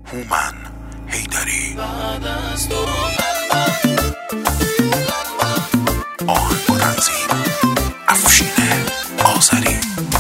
هومن حیدری. آهنگ و تنظیم افشین آذری.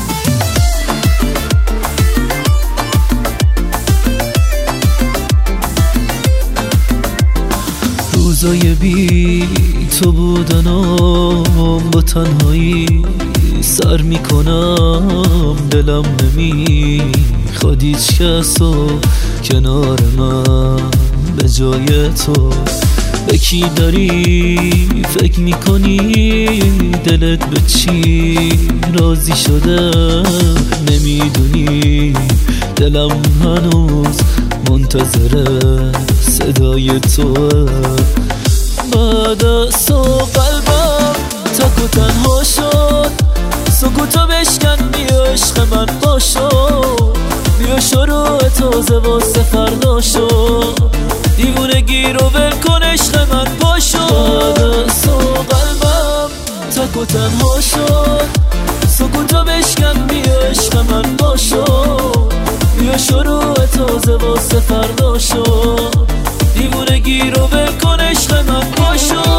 روزای بی تو بودنم با تنهایی سر میکنم، دلم نمیخواد هیچ کس و کنار من به جای تو. به کی داری فکر میکنی؟ دلت به چی راضی شده نمیدونی؟ دلم هنوز منتظر صدای توه. بعد از تو قلبم تک و تنها شد، سکوتو بشکن بیا عشق من باشو، بیا شروع تازه واسه فردا شو، دیوونگی رو ول کن عشق من باشو. بعد از تو قلبم تک و تنها شد، سکوتو بشکن بیا عشق من باشو، بیا شروع تازه واسه فردا شو، دیوونگی رو ول کن عشق من باشو.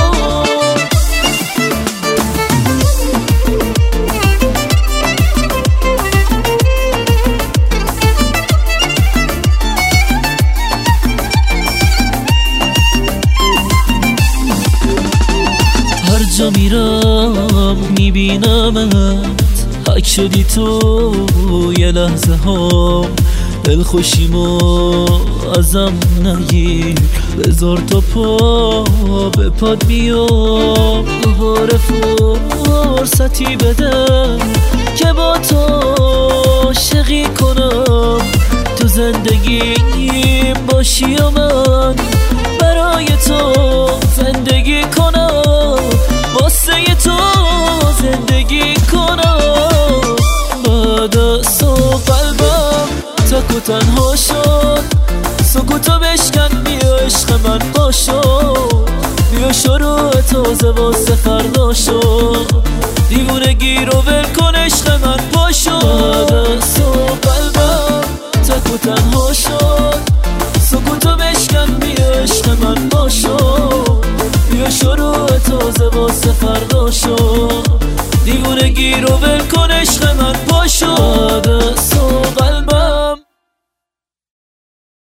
هر جا میرم میبینمت، حک شدی تو یه لحظه ها، دلخوشیمو ازم نگیر، بذار تا پا به پاد بیام، دوباره فرصتی بده که با تو عاشقی کنم، تو زندگیم باشی و من برای تو زندگی کنم، واسه تو زندگی کنم. بعد از تو قلبم تک و تنها شد، سکوتو بشکن بیا عشق من باشو، بیا شروع تازه واسه فردا شو، دیوونگی رو ول کن عشق من باشو. بعد از تو قلبم تک و تنها شد، سکوتو بشکن بیا عشق من باشو، بیا شروع تازه واسه فردا شو، دیوونگی رو ول کن